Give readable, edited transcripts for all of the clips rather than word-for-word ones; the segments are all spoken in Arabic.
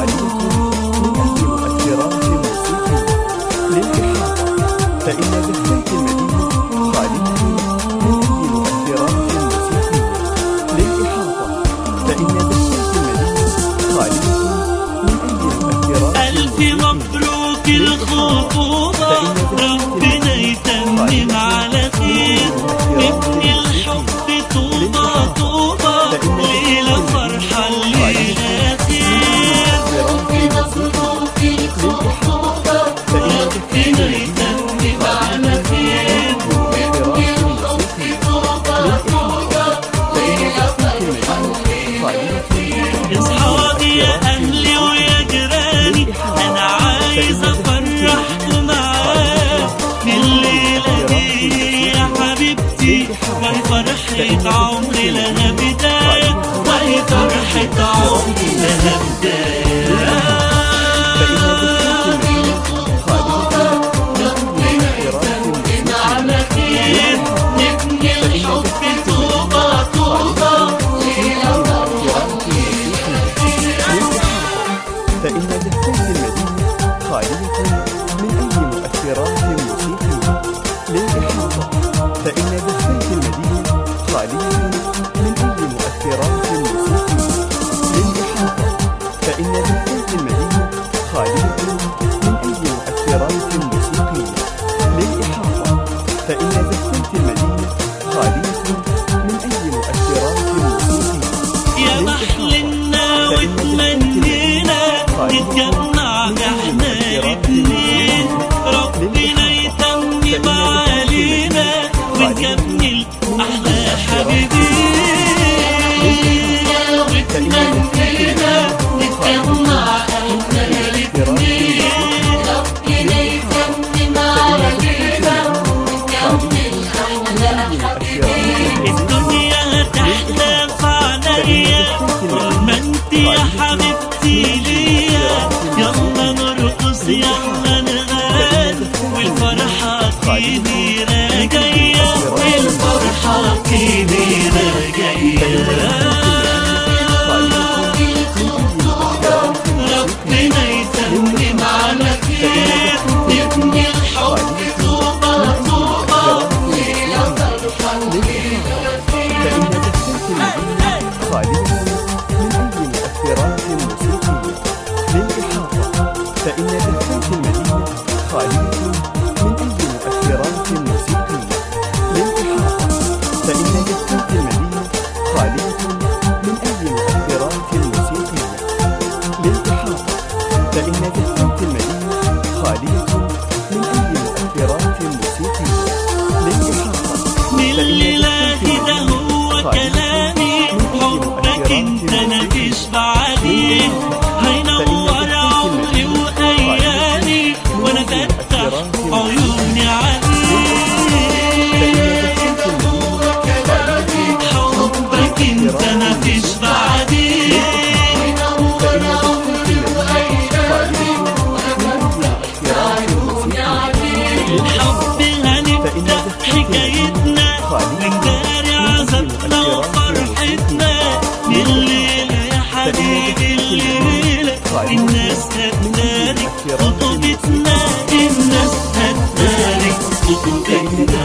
خالية من أي مؤثرات موسيقية. للإحاطة فإن دفات المدينة خالية من أي مؤثرات موسيقية. للإحاطة فإن دفات المدينة خالية من أي مؤثرات. ألف مبروك الخطوبة، ربنا يتمم على خير، نبني الحب طوبة طوبة، ليلة فرحة الليلة خير. ألف مبروك الخطوبة، ربنا يتمم على خير، نبني الحب طوبة طوبة، ليلة فرحة الليلة خير. اصحابي يا أهلي ويا جيراني، أنا عايز أفرحكم معايا الليلة دي يا حبيبتي، وهي فرحة عمري لها بداية، وهي فرحة عمري لها بداية. فإن دفات المدينة خالية من أي مؤثرات موسيقية. للإحاطة فإن دفات المدينة خالية من أي مؤثرات موسيقية. للإحاطة فإن دفات المدينة خالية من أي مؤثرات موسيقية. للإحاطة فإن دفات المدينة خالية من أي مؤثرات موسيقية. يا محلنا وتمنينا نتجمع احنا الاتنين، ربنا يتمم علينا ونكمل احلى حبيبين. وتمنينا نتجمع احنا الاتنين، ربنا يتمم علينا ونكمل احلى حبيبين. الدنيا تحلى فعنايا طول ما انت يا حبيبتي ليا، يلا نرقص يلا نغني، والفرحة كبيرة جاية، والفرحة كبيرة جاية. ربنا يتمم على خير، نبني الحب طوبة طوبة، ليلة فرحة الليلة خير. فإن دفات المدينة خالية من أي مؤثرات موسيقية. للإحاطة فإن دفات المدينة خالية من أي مؤثرات موسيقية. للإحاطة فإن دفات المدينة خالية من أي مؤثرات موسيقية. للإحاطة فإن دفات المدينة خالية من أي مؤثرات موسيقية. للإحاطة من لله ده هو كلامي، حبك انت مفيش بعديه، هينور عمري وايامي، وانا فتح عيوني عليه. حبك انت مفيش بعديه، هينور عمري وايامي، وانا فتح عيوني عليه. الحب هنبدأ حكايتنا، نداري عذابنا وفرحتنا، الليلة يا حبيبي الليلة الناس هتبارك خطوبتنا، الناس هتبارك خطوبتنا.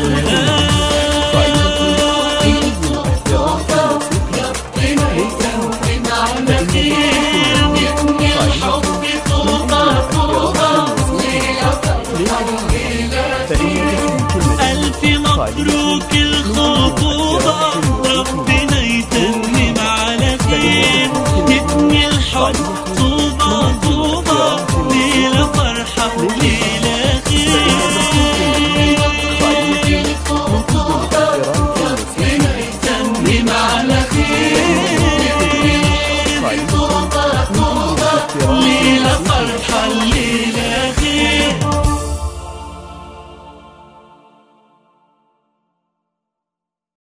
ربنا يتمم على خير، نبني الحب طوبة طوبة، ليلة فرحة الليلة خير. ألف مبروك الخطوبة، ربنا يتمم على خير، نبني الحب